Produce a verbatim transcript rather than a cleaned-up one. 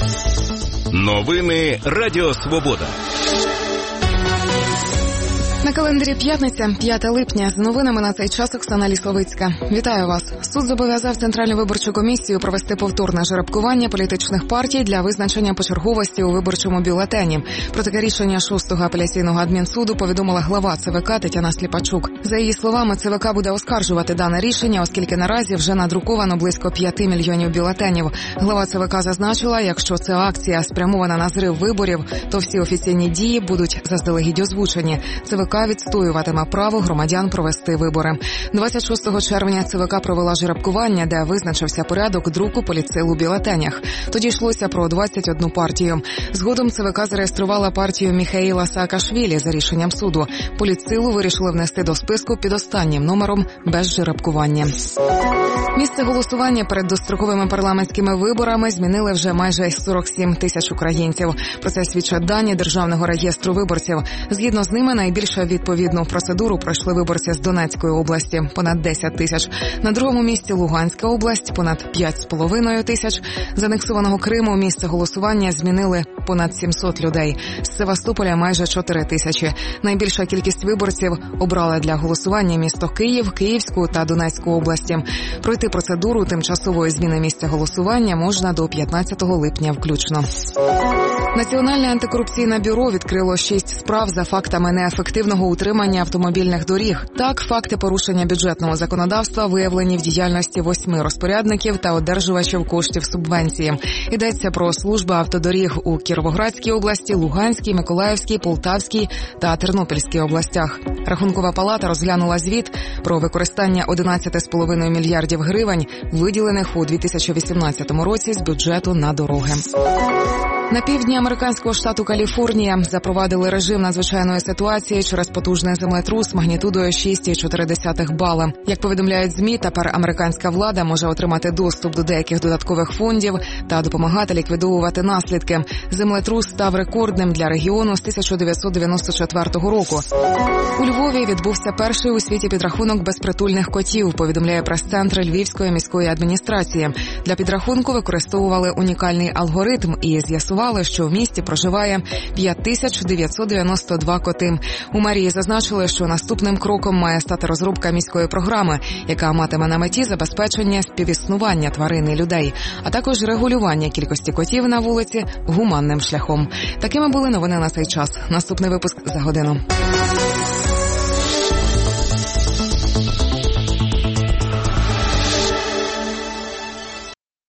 Новини Радіо Свобода. На календарі п'ятниця, п'яте липня. З новинами на цей час Оксана Лісовицька. Вітаю вас. Суд зобов'язав Центральну виборчу комісію провести повторне жеребкування політичних партій для визначення почерговості у виборчому бюлетені. Про таке рішення шостого апеляційного адмінсуду повідомила глава ЦВК Тетяна Сліпачук. За її словами, ЦВК буде оскаржувати дане рішення, оскільки наразі вже надруковано близько п'яти мільйонів бюлетенів. Глава ЦВК зазначила, якщо ця акція спрямована на зрив виборів, то всі офіційні дії будуть заздалегідь озвучені. ЦВК відстоюватиме право громадян провести вибори. двадцять шостого червня ЦВК провела жеребкування, де визначився порядок друку політсил у бюлетенях. Тоді йшлося про двадцять одну партію. Згодом ЦВК зареєструвала партію Міхеїла Саакашвілі за рішенням суду. Політсилу вирішили внести до списку під останнім номером без жеребкування. Місце голосування перед достроковими парламентськими виборами змінили вже майже сорок сім тисяч українців. Про це свідчать дані Державного реєстру виборців. Згідно з ними, найбільше відповідну процедуру пройшли виборці з Донецької області – понад десять тисяч. На другому місці Луганська область – понад п'ять з половиною тисяч. З анексованого Криму місце голосування змінили понад сімсот людей. З Севастополя – майже чотири тисячі. Найбільша кількість виборців обрали для голосування місто Київ, Київську та Донецьку області. Пройти процедуру тимчасової зміни місця голосування можна до п'ятнадцятого липня включно. Національне антикорупційне бюро відкрило шість справ за фактами неефективного утримання автомобільних доріг. Так, факти порушення бюджетного законодавства виявлені в діяльності восьми розпорядників та одержувачів коштів субвенції. Йдеться про служби автодоріг у Кіровоградській області, Луганській, Миколаївській, Полтавській та Тернопільській областях. Рахункова палата розглянула звіт про використання одинадцять з половиною мільярдів гривень, виділених у дві тисячі вісімнадцятому році з бюджету на дороги. На півдні американського штату Каліфорнія запровадили режим надзвичайної ситуації через потужний землетрус магнітудою шість цілих чотири десятих бала. Як повідомляють ЗМІ, тепер американська влада може отримати доступ до деяких додаткових фондів та допомагати ліквідовувати наслідки. Землетрус став рекордним для регіону з тисяча дев'ятсот дев'яносто четвертого року. У Львові відбувся перший у світі підрахунок безпритульних котів, повідомляє прес-центр Львівської міської адміністрації. Для підрахунку використовували унікальний алгоритм і з'ясували, що в місті проживає п'ять тисяч дев'ятсот дев'яносто два коти. У мерії зазначили, що наступним кроком має стати розробка міської програми, яка матиме на меті забезпечення співіснування тварин і людей, а також регулювання кількості котів на вулиці гуманним шляхом. Такими були новини на цей час. Наступний випуск за годину.